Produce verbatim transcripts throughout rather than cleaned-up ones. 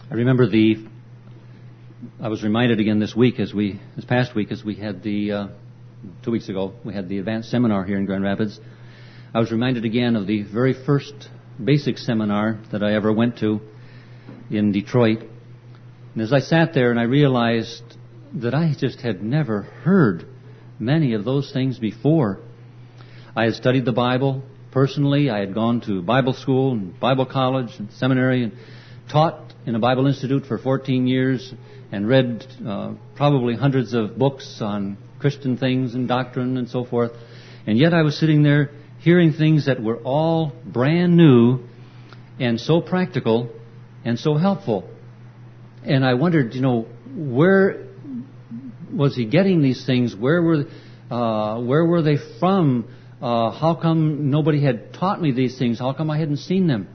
I remember the, I was reminded again this week as we, this past week as we had the, uh, two weeks ago, we had the advanced seminar here in Grand Rapids. I was reminded again of the very first basic seminar that I ever went to in Detroit. And as I sat there and I realized that I just had never heard many of those things before. I had studied the Bible personally. I had gone to Bible school and Bible college and seminary and taught in a Bible institute for fourteen years and read uh, probably hundreds of books on Christian things and doctrine and so forth. And yet I was sitting there hearing things that were all brand new and so practical and so helpful. And I wondered, you know, where was he getting these things? Where were uh, where were they from? Uh, how come nobody had taught me these things? How come I hadn't seen them?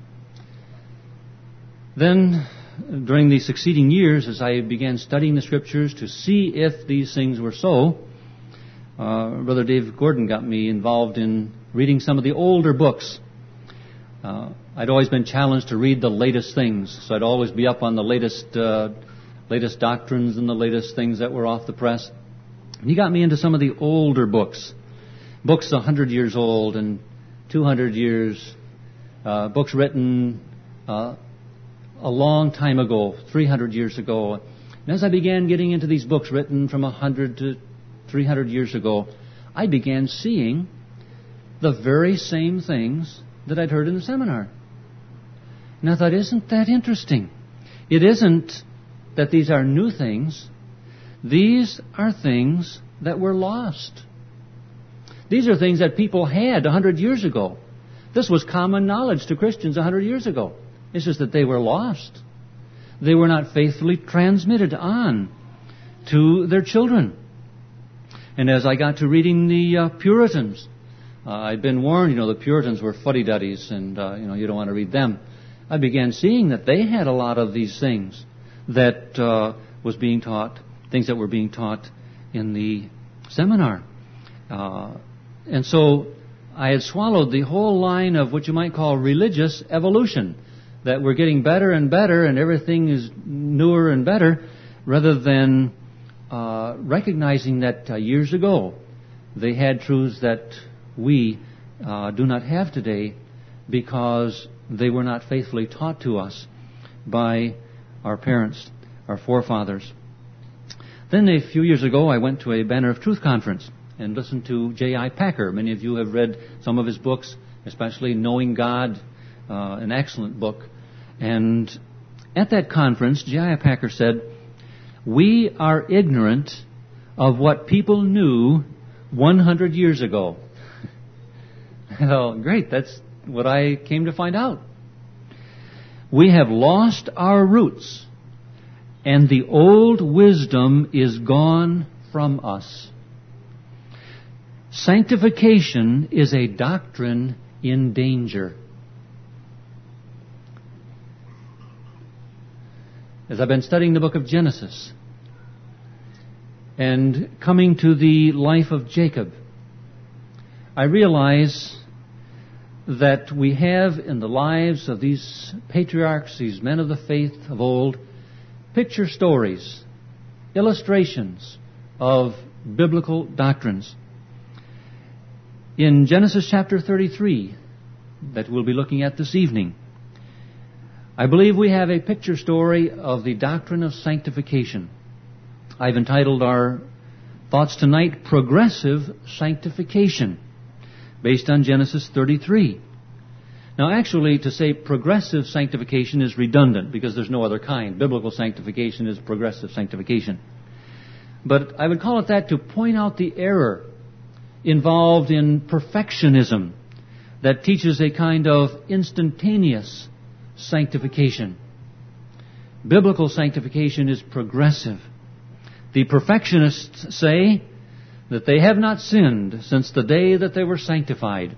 Then, during the succeeding years, as I began studying the Scriptures to see if these things were so, uh, Brother Dave Gordon got me involved in reading some of the older books. Uh, I'd always been challenged to read the latest things, so I'd always be up on the latest uh, latest doctrines and the latest things that were off the press. And he got me into some of the older books, books a hundred years old and two hundred years, uh, books written uh, a long time ago, three hundred years ago. And as I began getting into these books written from a hundred to three hundred years ago, I began seeing the very same things that I'd heard in the seminar. And I thought, isn't that interesting? It isn't that these are new things. These are things that were lost. These are things that people had a hundred years ago. This was common knowledge to Christians a hundred years ago. It's just that they were lost. They were not faithfully transmitted on to their children. And as I got to reading the uh, Puritans, uh, I'd been warned, you know, the Puritans were fuddy-duddies and, uh, you know, you don't want to read them. I began seeing that they had a lot of these things that uh, was being taught, things that were being taught in the seminar. Uh, and so I had swallowed the whole line of what you might call religious evolution, that we're getting better and better and everything is newer and better, rather than uh, recognizing that uh, years ago they had truths that we uh, do not have today because they were not faithfully taught to us by our parents, our forefathers. Then a few years ago, I went to a Banner of Truth conference and listened to J I Packer. Many of you have read some of his books, especially Knowing God, uh, an excellent book. And at that conference, J I Packer said, "We are ignorant of what people knew one hundred years ago." Well, great. That's what I came to find out. We have lost our roots, and the old wisdom is gone from us. Sanctification is a doctrine in danger. As I've been studying the book of Genesis and coming to the life of Jacob, I realize that we have in the lives of these patriarchs, these men of the faith of old, picture stories, illustrations of biblical doctrines. In Genesis chapter thirty-three, that we'll be looking at this evening, I believe we have a picture story of the doctrine of sanctification. I've entitled our thoughts tonight, Progressive Sanctification, based on Genesis thirty-three. Now, actually, to say progressive sanctification is redundant because there's no other kind. Biblical sanctification is progressive sanctification. But I would call it that to point out the error involved in perfectionism that teaches a kind of instantaneous sanctification. Biblical sanctification is progressive. The perfectionists say that they have not sinned since the day that they were sanctified.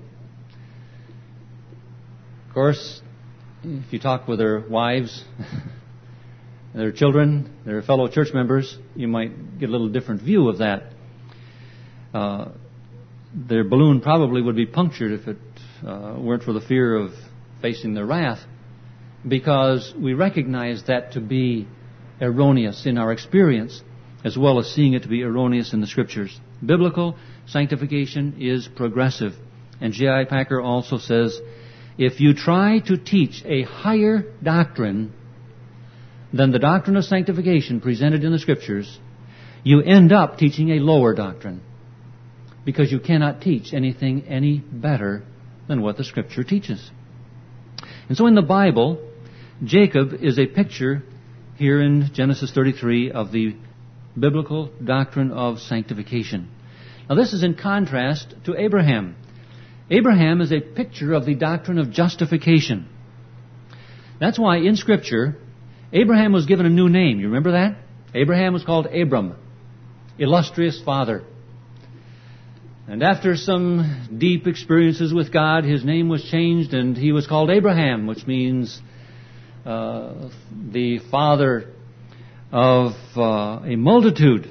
Of course, if you talk with their wives, their children, their fellow church members, you might get a little different view of that. Uh, their balloon probably would be punctured if it uh, weren't for the fear of facing their wrath. because we recognize that to be erroneous in our experience, as well as seeing it to be erroneous in the Scriptures. Biblical sanctification is progressive. And J I Packer also says, if you try to teach a higher doctrine than the doctrine of sanctification presented in the Scriptures, you end up teaching a lower doctrine, because you cannot teach anything any better than what the Scripture teaches. And so in the Bible, Jacob is a picture here in Genesis thirty-three of the biblical doctrine of sanctification. Now this is in contrast to Abraham. Abraham is a picture of the doctrine of justification. That's why in Scripture, Abraham was given a new name. You remember that? Abraham was called Abram, illustrious father. And after some deep experiences with God, his name was changed and he was called Abraham, which means uh, the father of uh, a multitude.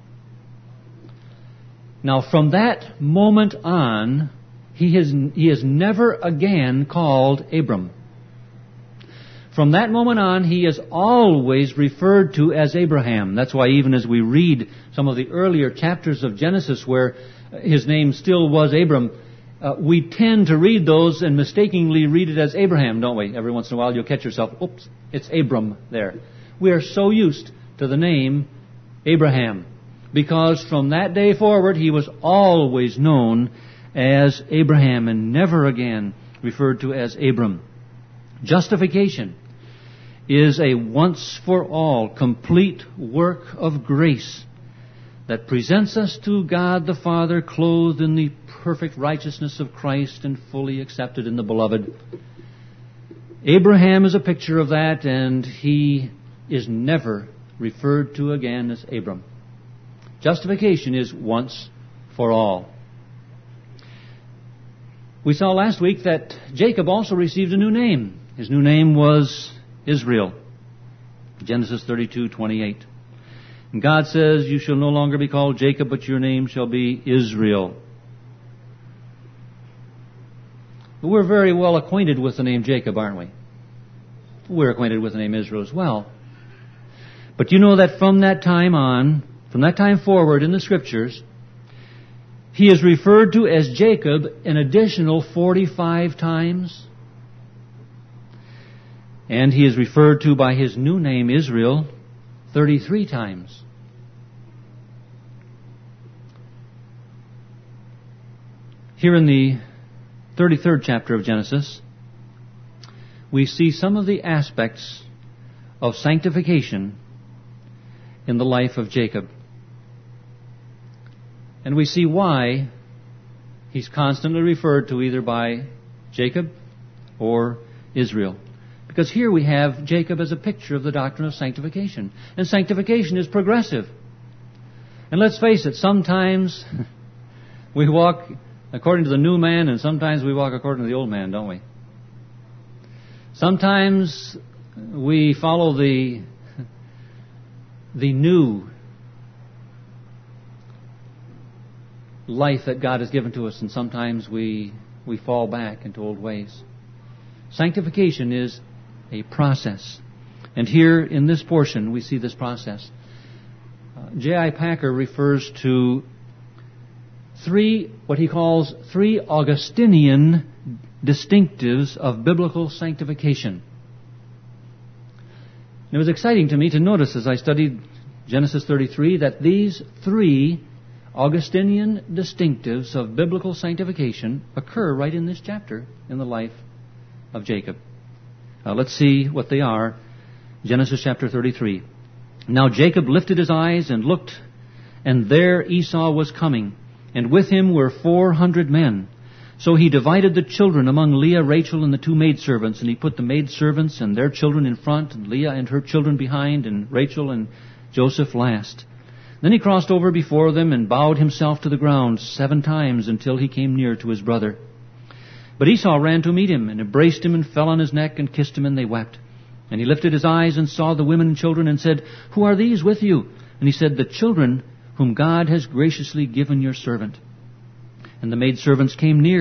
Now from that moment on, he has, he is never again called Abram. From that moment on, he is always referred to as Abraham. That's why even as we read some of the earlier chapters of Genesis where his name still was Abram, uh, we tend to read those and mistakenly read it as Abraham, don't we? Every once in a while you'll catch yourself, oops, it's Abram there. We are so used to the name Abraham, because from that day forward he was always known as Abraham and never again referred to as Abram. Justification is a once-for-all complete work of grace that presents us to God the Father clothed in the perfect righteousness of Christ and fully accepted in the Beloved. Abraham is a picture of that, and he is never referred to again as Abram. Justification is once for all. We saw last week that Jacob also received a new name. His new name was Israel. Genesis thirty-two twenty-eight. And God says, you shall no longer be called Jacob, but your name shall be Israel. But we're very well acquainted with the name Jacob, aren't we? We're acquainted with the name Israel as well. But you know that from that time on, from that time forward in the Scriptures, he is referred to as Jacob an additional forty-five times. And he is referred to by his new name Israel thirty-three times. Here in the thirty-third chapter of Genesis, we see some of the aspects of sanctification in the life of Jacob. And we see why he's constantly referred to either by Jacob or Israel. Because here we have Jacob as a picture of the doctrine of sanctification. And sanctification is progressive. And let's face it, sometimes we walk according to the new man and sometimes we walk according to the old man, don't we? Sometimes we follow the, the new life that God has given to us, and sometimes we we fall back into old ways. Sanctification is a process. And here in this portion we see this process. Uh, J I Packer refers to three, what he calls three Augustinian distinctives of biblical sanctification. And it was exciting to me to notice as I studied Genesis thirty-three that these three Augustinian distinctives of biblical sanctification occur right in this chapter in the life of Jacob. Now let's see what they are. Genesis chapter thirty-three. Now Jacob lifted his eyes and looked, and there Esau was coming, and with him were four hundred men. So he divided the children among Leah, Rachel, and the two maidservants, and he put the maidservants and their children in front, and Leah and her children behind, and Rachel and Joseph last. Then he crossed over before them and bowed himself to the ground seven times until he came near to his brother. But Esau ran to meet him and embraced him and fell on his neck and kissed him, and they wept. And he lifted his eyes and saw the women and children and said, Who are these with you? And he said, The children whom God has graciously given your servant. And the maidservants came near,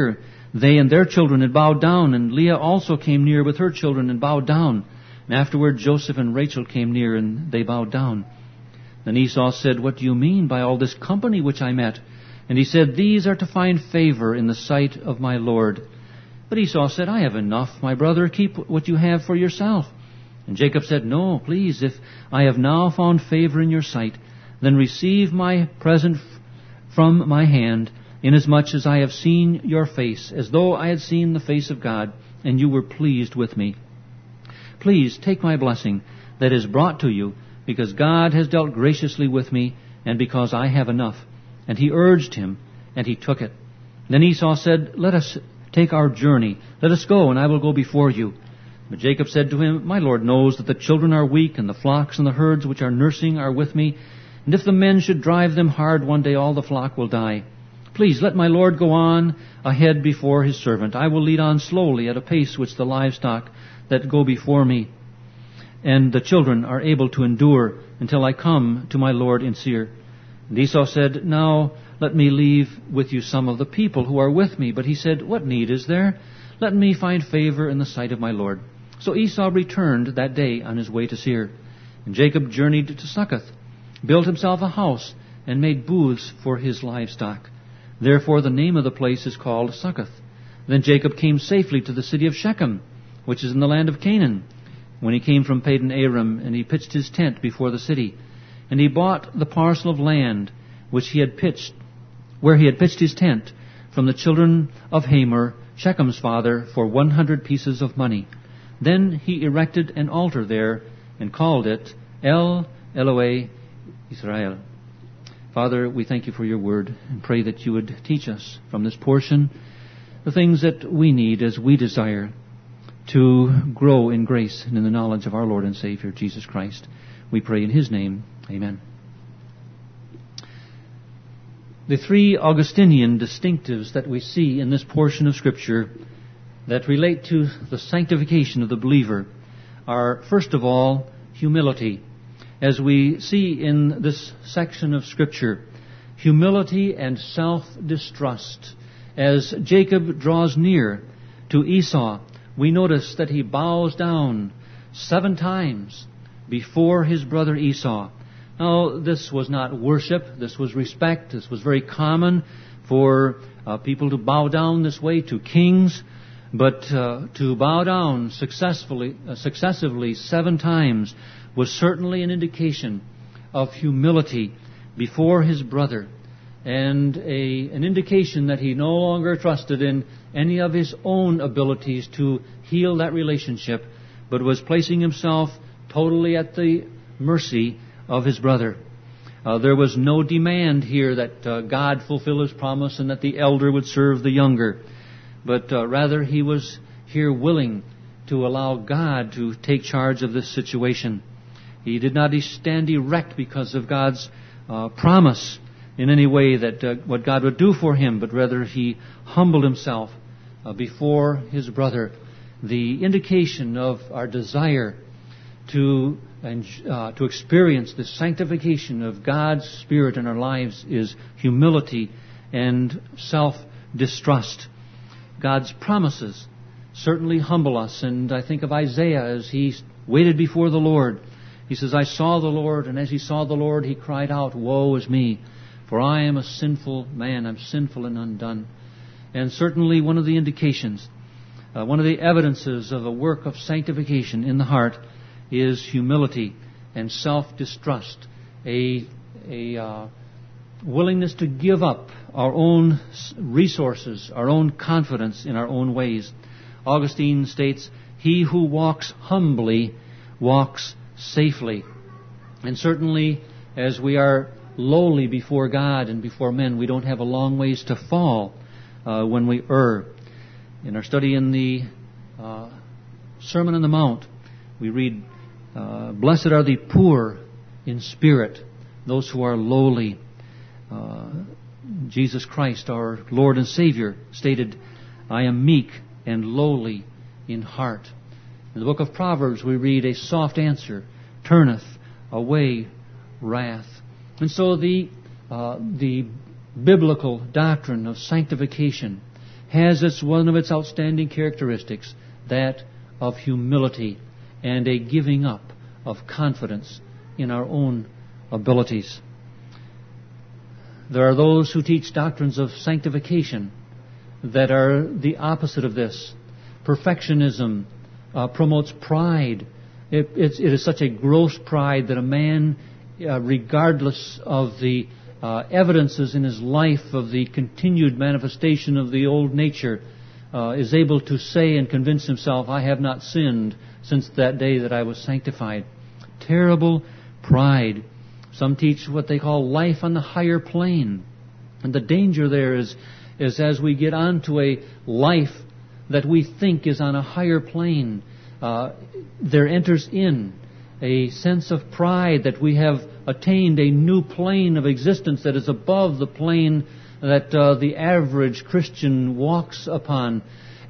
they and their children had bowed down, and Leah also came near with her children and bowed down. And afterward Joseph and Rachel came near, and they bowed down. Then Esau said, "What do you mean by all this company which I met?" And he said, "These are to find favor in the sight of my Lord." But Esau said, "I have enough, my brother. Keep what you have for yourself." And Jacob said, "No, please, if I have now found favor in your sight, then receive my present from my hand, inasmuch as I have seen your face, as though I had seen the face of God, and you were pleased with me. Please take my blessing that is brought to you, because God has dealt graciously with me, and because I have enough." And he urged him, and he took it. Then Esau said, "Let us take our journey. Let us go, and I will go before you." But Jacob said to him, "My Lord knows that the children are weak, and the flocks and the herds which are nursing are with me. And if the men should drive them hard, one day all the flock will die. Please let my Lord go on ahead before his servant. I will lead on slowly at a pace which the livestock that go before me and the children are able to endure until I come to my Lord in Seir." And Esau said, "Now let me leave with you some of the people who are with me." But he said, "What need is there? Let me find favor in the sight of my Lord." So Esau returned that day on his way to Seir. And Jacob journeyed to Succoth, built himself a house, and made booths for his livestock. Therefore the name of the place is called Succoth. Then Jacob came safely to the city of Shechem, which is in the land of Canaan, when he came from Padan Aram, and he pitched his tent before the city. And he bought the parcel of land which he had pitched, where he had pitched his tent, from the children of Hamor, Shechem's father, for one hundred pieces of money. Then he erected an altar there, and called it El Elohe Israel. Father, we thank you for your word, and pray that you would teach us from this portion the things that we need as we desire to grow in grace and in the knowledge of our Lord and Savior, Jesus Christ. We pray in his name. Amen. The three Augustinian distinctives that we see in this portion of Scripture that relate to the sanctification of the believer are, first of all, humility. As we see in this section of Scripture, humility and self-distrust. As Jacob draws near to Esau, we notice that he bows down seven times before his brother Esau. Now, this was not worship, this was respect. This was very common for uh, people to bow down this way to kings, but uh, to bow down successfully, uh, successively seven times was certainly an indication of humility before his brother, and a, an indication that he no longer trusted in any of his own abilities to heal that relationship, but was placing himself totally at the mercy of his brother. Uh, there was no demand here that uh, God fulfill his promise and that the elder would serve the younger, but uh, rather he was here willing to allow God to take charge of this situation. He did not stand erect because of God's uh, promise in any way that uh, what God would do for him, but rather he humbled himself uh, before his brother. The indication of our desire to and uh, to experience the sanctification of God's Spirit in our lives is humility and self-distrust. God's promises certainly humble us, and I think of Isaiah as he waited before the Lord. He says, "I saw the Lord, and as he saw the Lord, he cried out, 'Woe is me, for I am a sinful man, I'm sinful and undone.'" And certainly one of the indications, uh, one of the evidences of a work of sanctification in the heart is humility and self-distrust, a, a uh, willingness to give up our own resources, our own confidence in our own ways. Augustine states, "He who walks humbly walks safely." And certainly, as we are lowly before God and before men, we don't have a long ways to fall uh, when we err. In our study in the uh, Sermon on the Mount, we read, Uh, "Blessed are the poor in spirit, those who are lowly." Uh, Jesus Christ, our Lord and Savior, stated, "I am meek and lowly in heart." In the book of Proverbs, we read, "A soft answer turneth away wrath." And so the uh, the biblical doctrine of sanctification has its one of its outstanding characteristics, that of humility and a giving up of confidence in our own abilities. There are those who teach doctrines of sanctification that are the opposite of this. Perfectionism uh, promotes pride. It, it's, it is such a gross pride that a man, uh, regardless of the uh, evidences in his life of the continued manifestation of the old nature, uh, is able to say and convince himself, I have not sinned since that day that I was sanctified. Terrible pride. Some teach what they call life on the higher plane. And the danger there is, is as we get onto a life that we think is on a higher plane, uh, there enters in a sense of pride that we have attained a new plane of existence that is above the plane that uh, the average Christian walks upon.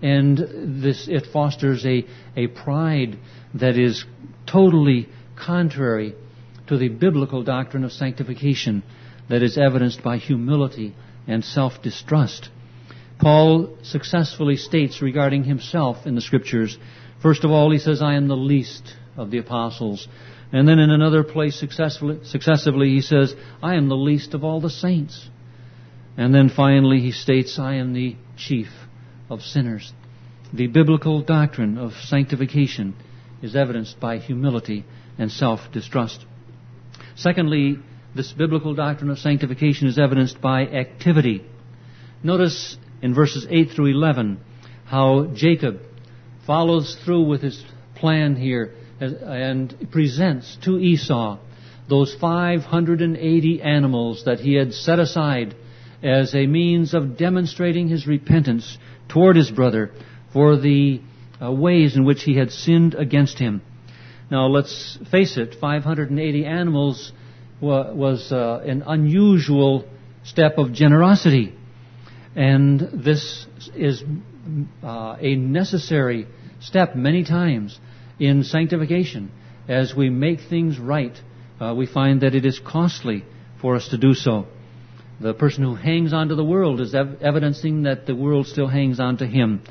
And this, it fosters a, a pride that is totally contrary to the biblical doctrine of sanctification that is evidenced by humility and self-distrust. Paul successfully states regarding himself in the Scriptures, first of all, he says, I am the least of the apostles. And then in another place successfully, successively he says, I am the least of all the saints. And then finally he states, I am the chief of sinners. The biblical doctrine of sanctification is evidenced by humility and self-distrust. Secondly, this biblical doctrine of sanctification is evidenced by activity. Notice in verses eight through eleven how Jacob follows through with his plan here and presents to Esau those five hundred eighty animals that he had set aside as a means of demonstrating his repentance toward his brother for the uh, ways in which he had sinned against him. Now, let's face it, five hundred eighty animals wa- was uh, an unusual step of generosity. And this is uh, a necessary step many times in sanctification. As we make things right, uh, we find that it is costly for us to do so. The person who hangs on to the world is ev- evidencing that the world still hangs on to him.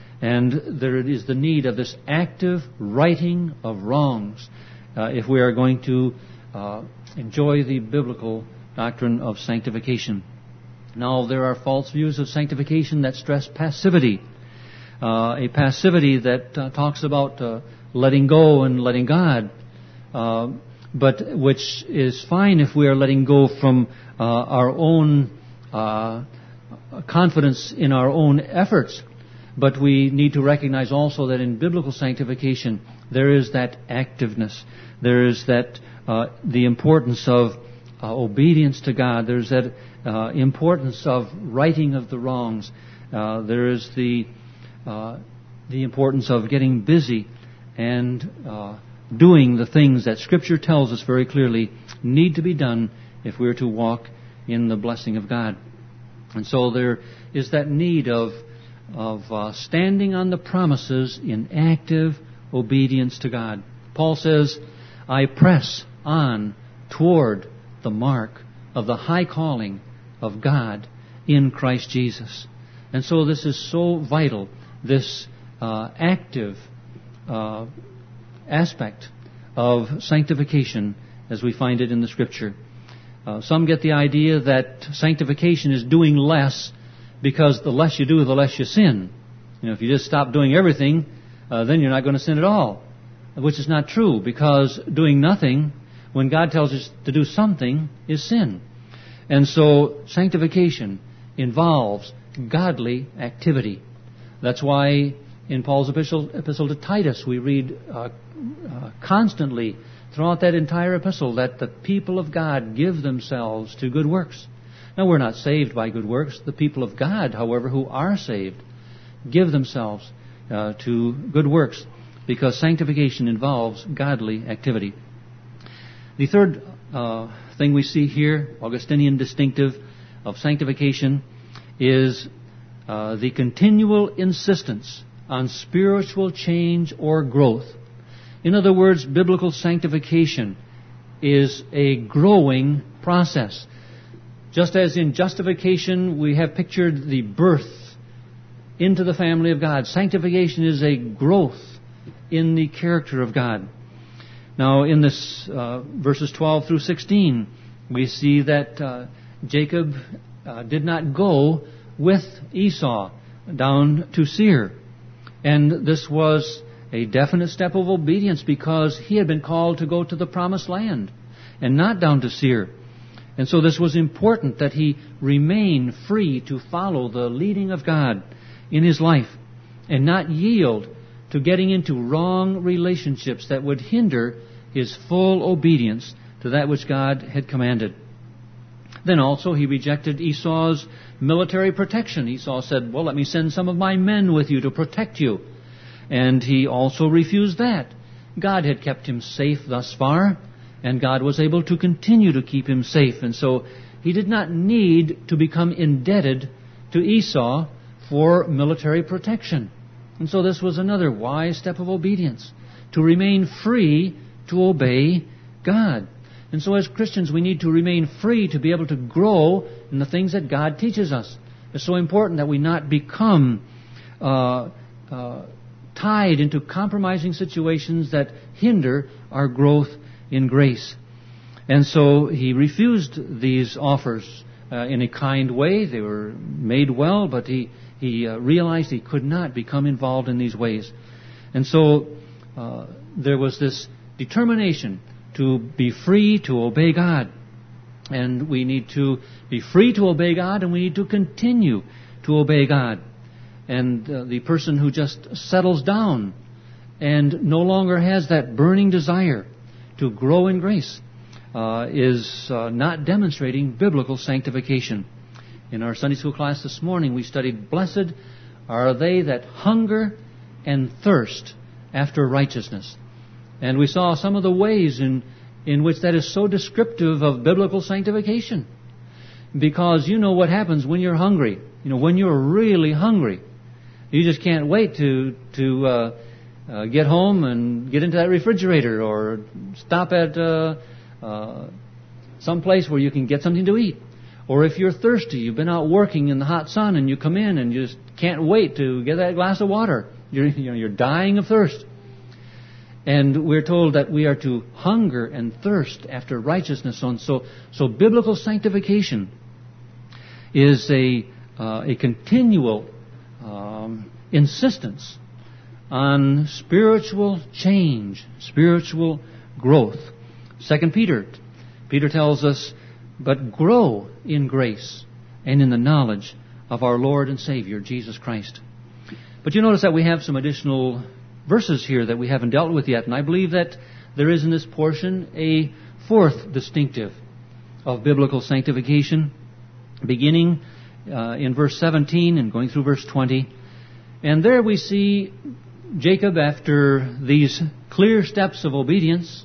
And there is the need of this active righting of wrongs uh, if we are going to uh, enjoy the biblical doctrine of sanctification. Now, there are false views of sanctification that stress passivity. Uh, a passivity that uh, talks about uh, letting go and letting God, uh, but which is fine if we are letting go from uh, our own uh, confidence in our own efforts. But we need to recognize also that in biblical sanctification there is that activeness. There is that uh, the importance of uh, obedience to God. There's that uh, importance of righting of the wrongs. Uh, there is the uh, the importance of getting busy and uh, doing the things that Scripture tells us very clearly need to be done if we're to walk in the blessing of God. And so there is that need of of uh, standing on the promises in active obedience to God. Paul says, I press on toward the mark of the high calling of God in Christ Jesus. And so this is so vital, this uh, active uh, aspect of sanctification as we find it in the Scripture. Uh, some get the idea that sanctification is doing less because the less you do, the less you sin. You know, if you just stop doing everything, uh, then you're not going to sin at all. Which is not true, because doing nothing, when God tells us to do something, is sin. And so sanctification involves godly activity. That's why in Paul's epistle, epistle to Titus, we read uh, uh, constantly throughout that entire epistle that the people of God give themselves to good works. Now, we're not saved by good works. The people of God, however, who are saved, give themselves uh, to good works because sanctification involves godly activity. The third uh, thing we see here, Augustinian distinctive of sanctification, is uh, the continual insistence on spiritual change or growth. In other words, biblical sanctification is a growing process. Just as in justification we have pictured the birth into the family of God. Sanctification is a growth in the character of God. Now, in this uh, verses twelve through sixteen, we see that uh, Jacob uh, did not go with Esau down to Seir. And this was a definite step of obedience because he had been called to go to the promised land and not down to Seir. And so this was important that he remain free to follow the leading of God in his life and not yield to getting into wrong relationships that would hinder his full obedience to that which God had commanded. Then also he rejected Esau's military protection. Esau said, well, let me send some of my men with you to protect you. And he also refused that. God had kept him safe thus far, and God was able to continue to keep him safe. And so he did not need to become indebted to Esau for military protection. And so this was another wise step of obedience, to remain free to obey God. And so as Christians, we need to remain free to be able to grow in the things that God teaches us. It's so important that we not become uh, uh, tied into compromising situations that hinder our growth in grace. And so he refused these offers uh, in a kind way. They were made well, but he, he uh, realized he could not become involved in these ways. And so uh, there was this determination to be free to obey God. And we need to be free to obey God, and we need to continue to obey God. And uh, the person who just settles down and no longer has that burning desire to grow in grace uh, is uh, not demonstrating biblical sanctification. In our Sunday school class this morning, we studied, "Blessed are they that hunger and thirst after righteousness." And we saw some of the ways in, in which that is so descriptive of biblical sanctification. Because you know what happens when you're hungry. You know, when you're really hungry, you just can't wait to to uh, uh, get home and get into that refrigerator or stop at uh, uh, some place where you can get something to eat. Or if you're thirsty, you've been out working in the hot sun and you come in and you just can't wait to get that glass of water. You're, you know, you're dying of thirst. And we're told that we are to hunger and thirst after righteousness. And so, so biblical sanctification is a uh, a continual um, insistence on spiritual change, spiritual growth. Second Peter, Peter tells us, "But grow in grace and in the knowledge of our Lord and Savior, Jesus Christ." But you notice that we have some additional verses here that we haven't dealt with yet. And I believe that there is in this portion a fourth distinctive of biblical sanctification, beginning uh, in verse seventeen and going through verse twenty. And there we see Jacob, after these clear steps of obedience,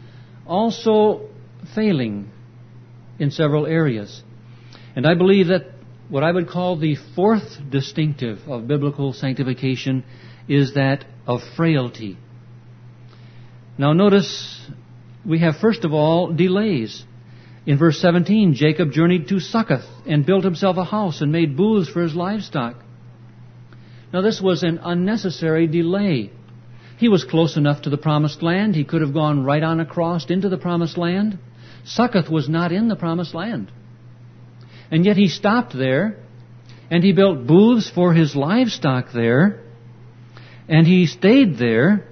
also failing in several areas. And I believe that what I would call the fourth distinctive of biblical sanctification is that of frailty. Now notice, we have first of all delays. In verse seventeen, Jacob journeyed to Succoth and built himself a house and made booths for his livestock. Now this was an unnecessary delay. He was close enough to the promised land. He could have gone right on across into the promised land. Succoth was not in the promised land. And yet he stopped there, and he built booths for his livestock there, and he stayed there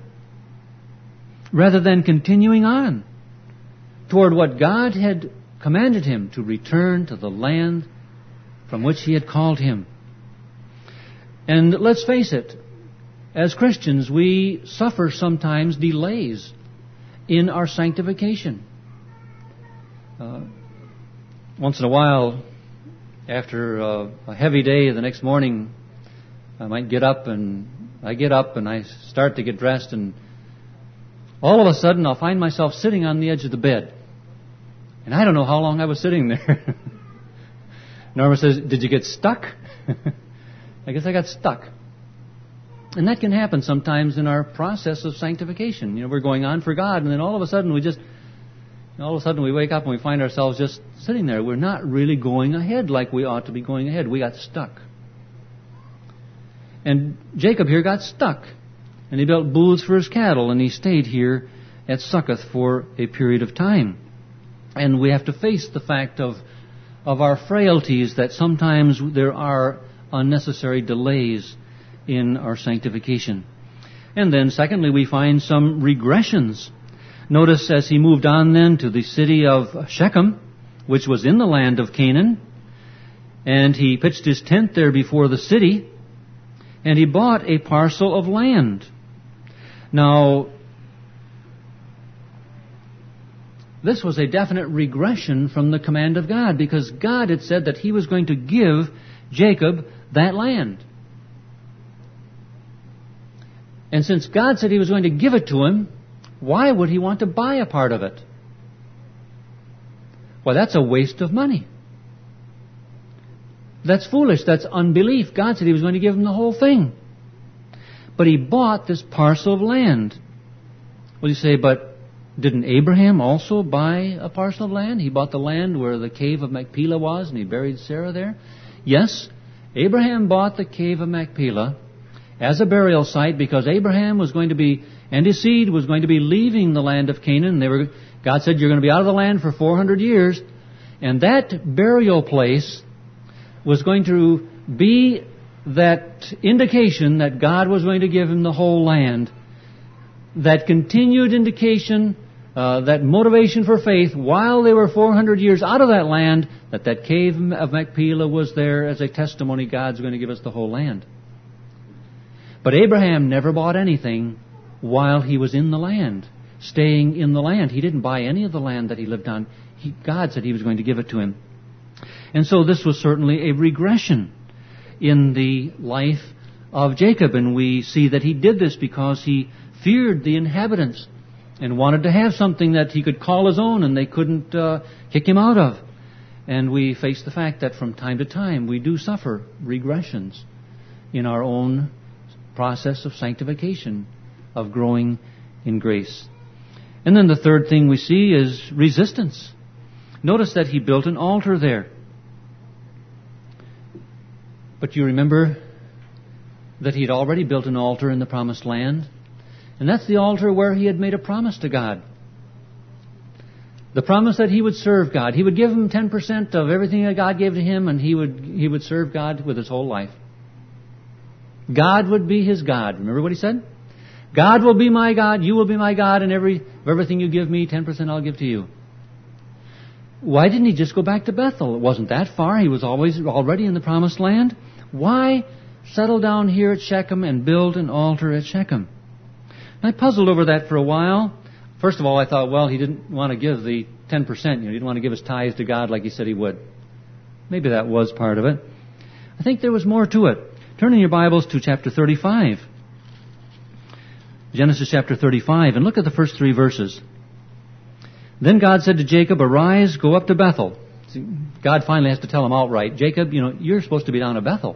rather than continuing on toward what God had commanded him, to return to the land from which he had called him. And let's face it, as Christians, we suffer sometimes delays in our sanctification. Uh, once in a while, after uh, a heavy day, the next morning, I might get up and I get up and I start to get dressed, and all of a sudden I'll find myself sitting on the edge of the bed. And I don't know how long I was sitting there. Norma says, "Did you get stuck?" I guess I got stuck. And that can happen sometimes in our process of sanctification. You know, we're going on for God, and then all of a sudden we just, all of a sudden we wake up and we find ourselves just sitting there. We're not really going ahead like we ought to be going ahead. We got stuck. And Jacob here got stuck. And he built booths for his cattle, and he stayed here at Succoth for a period of time. And we have to face the fact of, of our frailties, that sometimes there are unnecessary delays in our sanctification. And then secondly, we find some regressions. Notice as he moved on then to the city of Shechem, which was in the land of Canaan, and he pitched his tent there before the city, and he bought a parcel of land. Now, this was a definite regression from the command of God, because God had said that He was going to give Jacob that land. And since God said He was going to give it to him, why would he want to buy a part of it? Well, that's a waste of money. That's foolish. That's unbelief. God said He was going to give him the whole thing. But he bought this parcel of land. Well, you say, but didn't Abraham also buy a parcel of land? He bought the land where the cave of Machpelah was, and he buried Sarah there. Yes, Abraham bought the cave of Machpelah as a burial site, because Abraham was going to be, and his seed was going to be leaving the land of Canaan. They were, God said, you're going to be out of the land for four hundred years. And that burial place was going to be that indication that God was going to give him the whole land. That continued indication, uh, that motivation for faith, while they were four hundred years out of that land, that that cave of Machpelah was there as a testimony God's going to give us the whole land. But Abraham never bought anything while he was in the land, staying in the land. He didn't buy any of the land that he lived on. He, God said He was going to give it to him. And so this was certainly a regression in the life of Jacob. And we see that he did this because he feared the inhabitants and wanted to have something that he could call his own and they couldn't uh, kick him out of. And we face the fact that from time to time we do suffer regressions in our own process of sanctification, of growing in grace. And then the third thing we see is resistance. Notice that he built an altar there. But you remember that he'd already built an altar in the promised land. And that's the altar where he had made a promise to God. The promise that he would serve God. He would give him ten percent of everything that God gave to him, and he would he would serve God with his whole life. God would be his God. Remember what he said? God will be my God, you will be my God, and every everything you give me, ten percent I'll give to you. Why didn't he just go back to Bethel? It wasn't that far. He was always already in the promised land. Why settle down here at Shechem and build an altar at Shechem? I puzzled over that for a while. First of all, I thought, well, he didn't want to give the ten percent. You know, he didn't want to give his tithes to God like he said he would. Maybe that was part of it. I think there was more to it. Turn in your Bibles to chapter thirty-five. Genesis chapter thirty-five, and look at the first three verses. Then God said to Jacob, arise, go up to Bethel. See, God finally has to tell him outright, Jacob, you know, you're supposed to be down at Bethel.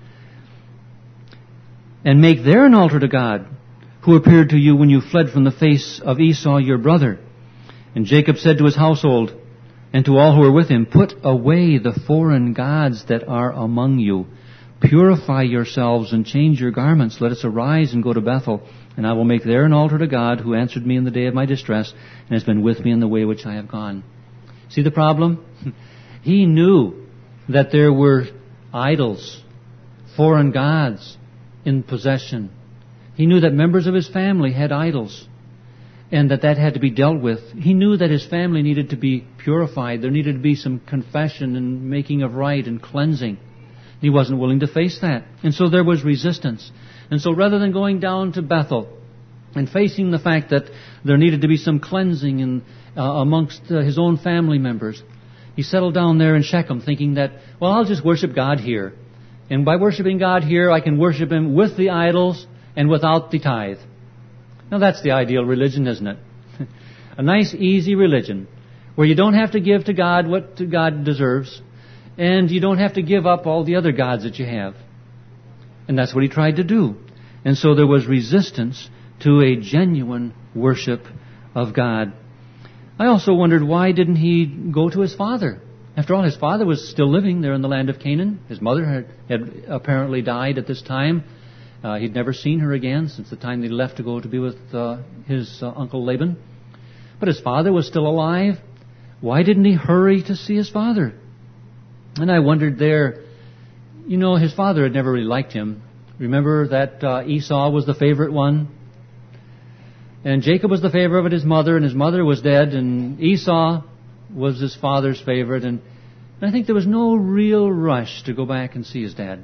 And make there an altar to God, who appeared to you when you fled from the face of Esau your brother. And Jacob said to his household, and to all who were with him, put away the foreign gods that are among you. Purify yourselves and change your garments. Let us arise and go to Bethel, and I will make there an altar to God, who answered me in the day of my distress, and has been with me in the way which I have gone. See the problem? He knew that there were idols, foreign gods in possession. He knew that members of his family had idols, and that that had to be dealt with. He knew that his family needed to be purified. There needed to be some confession and making of right and cleansing. He wasn't willing to face that. And so there was resistance. And so rather than going down to Bethel and facing the fact that there needed to be some cleansing in, uh, amongst uh, his own family members, he settled down there in Shechem thinking that, well, I'll just worship God here. And by worshiping God here, I can worship Him with the idols and without the tithe. Now that's the ideal religion, isn't it? A nice, easy religion where you don't have to give to God what God deserves, and you don't have to give up all the other gods that you have. And that's what he tried to do. And so there was resistance to a genuine worship of God. I also wondered, why didn't he go to his father? After all, his father was still living there in the land of Canaan. His mother had, had apparently died at this time. Uh, he'd never seen her again since the time they left to go to be with uh, his uh, uncle Laban. But his father was still alive. Why didn't he hurry to see his father? And I wondered there, you know, his father had never really liked him. Remember that uh, Esau was the favorite one? And Jacob was the favorite of his mother, and his mother was dead, and Esau was his father's favorite. And, and I think there was no real rush to go back and see his dad.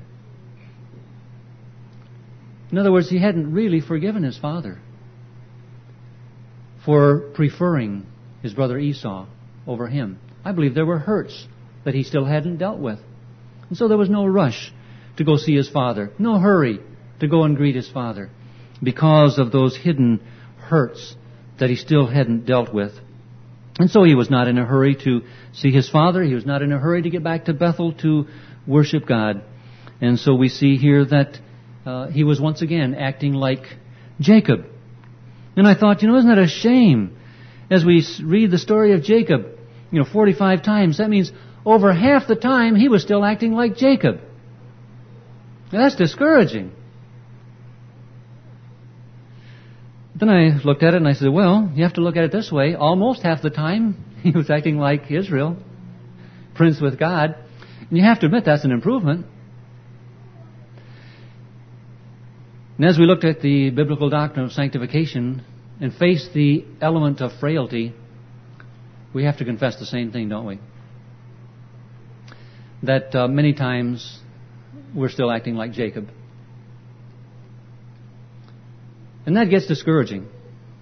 In other words, he hadn't really forgiven his father for preferring his brother Esau over him. I believe there were hurts that he still hadn't dealt with. And so there was no rush to go see his father. No hurry to go and greet his father because of those hidden hurts that he still hadn't dealt with. And so he was not in a hurry to see his father. He was not in a hurry to get back to Bethel to worship God. And so we see here that uh, he was once again acting like Jacob. And I thought, you know, isn't that a shame? As we read the story of Jacob, you know, forty-five times, that means over half the time he was still acting like Jacob. Now, that's discouraging. Then I looked at it and I said, well, you have to look at it this way. Almost half the time he was acting like Israel, prince with God. And you have to admit that's an improvement. And as we looked at the biblical doctrine of sanctification and faced the element of frailty, we have to confess the same thing, don't we? That uh, many times we're still acting like Jacob. And that gets discouraging.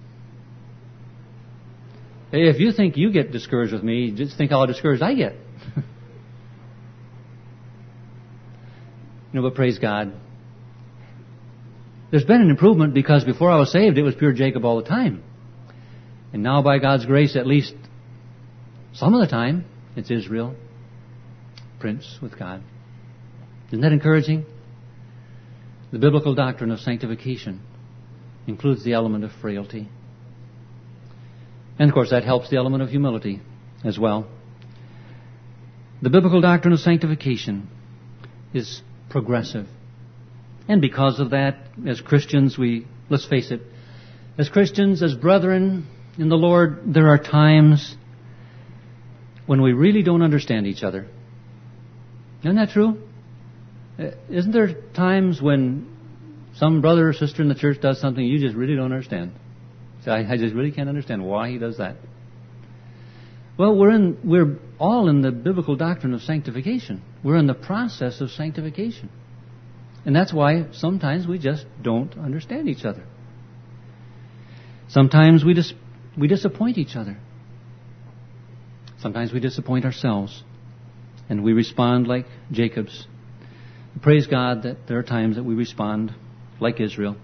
If you think you get discouraged with me, just think how discouraged I get. You know, but praise God. There's been an improvement because before I was saved, it was pure Jacob all the time. And now by God's grace, at least some of the time, it's Israel, prince with God. Isn't that encouraging? The biblical doctrine of sanctification includes the element of frailty. And of course, that helps the element of humility as well. The biblical doctrine of sanctification is progressive. And because of that, as Christians, we, let's face it, as Christians, as brethren in the Lord, there are times when we really don't understand each other. Isn't that true? Isn't there times when some brother or sister in the church does something you just really don't understand? So I, I just really can't understand why he does that. Well, we're in, we're all in the biblical doctrine of sanctification. We're in the process of sanctification. And that's why sometimes we just don't understand each other. Sometimes we dis- we disappoint each other. Sometimes we disappoint ourselves. And we respond like Jacob's. Praise God that there are times that we respond like Israel.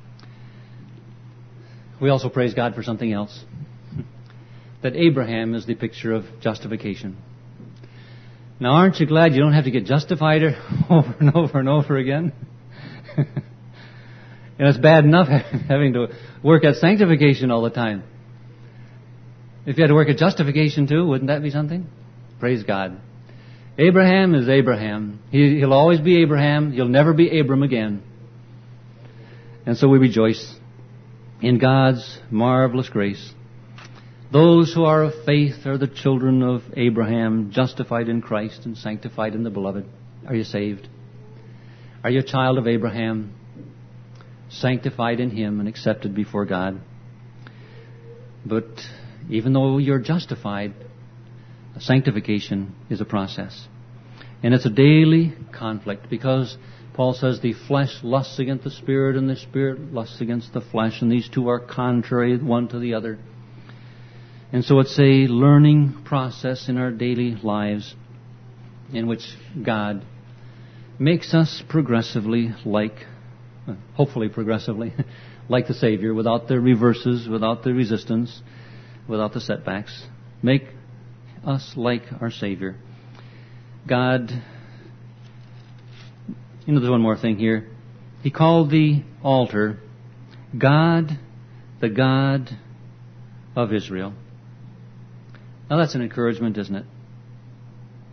We also praise God for something else. That Abraham is the picture of justification. Now, aren't you glad you don't have to get justified over and over and over again? And it's bad enough having to work at sanctification all the time. If you had to work at justification too, wouldn't that be something? Praise God. Abraham is Abraham. He, he'll always be Abraham. He'll never be Abram again. And so we rejoice in God's marvelous grace. Those who are of faith are the children of Abraham, justified in Christ and sanctified in the Beloved. Are you saved? Are you a child of Abraham, sanctified in Him and accepted before God? But even though you're justified, sanctification is a process. And it's a daily conflict because Paul says the flesh lusts against the Spirit and the Spirit lusts against the flesh, and these two are contrary one to the other. And so it's a learning process in our daily lives in which God makes us progressively like, hopefully progressively, like the Savior, without the reverses, without the resistance, without the setbacks. Make us like our Savior. God, you know, there's one more thing here. He called the altar God, the God of Israel. Now that's an encouragement, isn't it?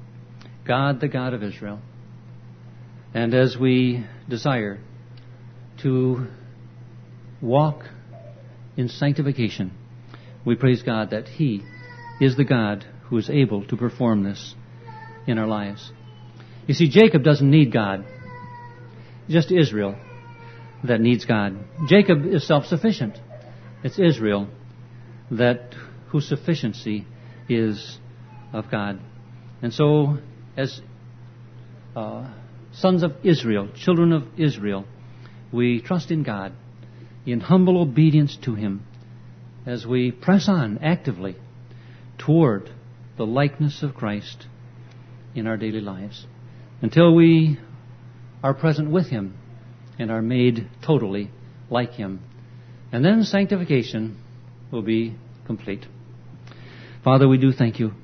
God, the God of Israel. And as we desire to walk in sanctification. We praise God that He is the God who is able to perform this in our lives. You see, Jacob doesn't need God. Just Israel that needs God. Jacob is self-sufficient. It's Israel that whose sufficiency is of God. And so, as uh, sons of Israel, children of Israel, we trust in God in humble obedience to Him as we press on actively toward the likeness of Christ in our daily lives until we are present with Him and are made totally like Him. And then sanctification will be complete. Father, we do thank You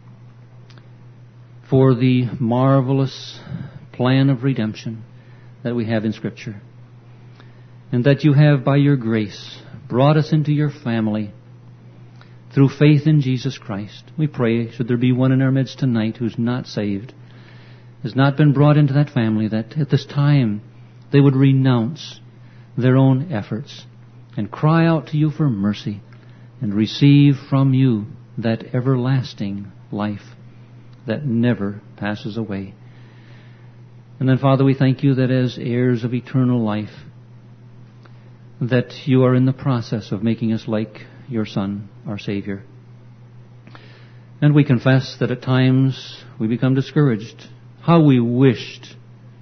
for the marvelous plan of redemption that we have in Scripture, and that You have, by Your grace, brought us into Your family through faith in Jesus Christ. We pray, should there be one in our midst tonight who's not saved, has not been brought into that family, that at this time they would renounce their own efforts and cry out to You for mercy and receive from You that everlasting life that never passes away. And then, Father, we thank You that as heirs of eternal life, that You are in the process of making us like Your Son, our Savior. And we confess that at times we become discouraged. How we wished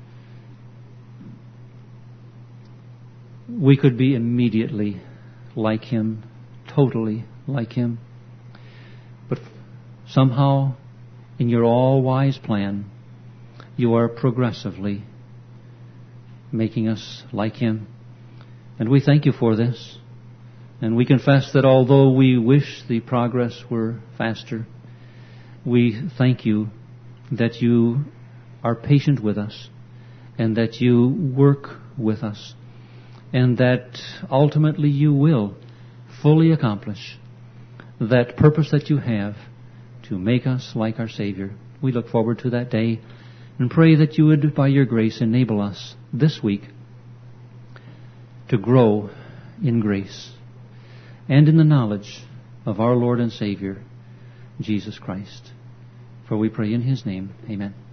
we could be immediately like Him, totally like Him. But somehow, in Your all-wise plan, You are progressively making us like Him. And we thank You for this. And we confess that although we wish the progress were faster, we thank You that You are patient with us and that You work with us and that ultimately You will fully accomplish that purpose that You have to make us like our Savior. We look forward to that day and pray that You would, by Your grace, enable us this week to grow in grace and in the knowledge of our Lord and Savior, Jesus Christ. For we pray in His name. Amen.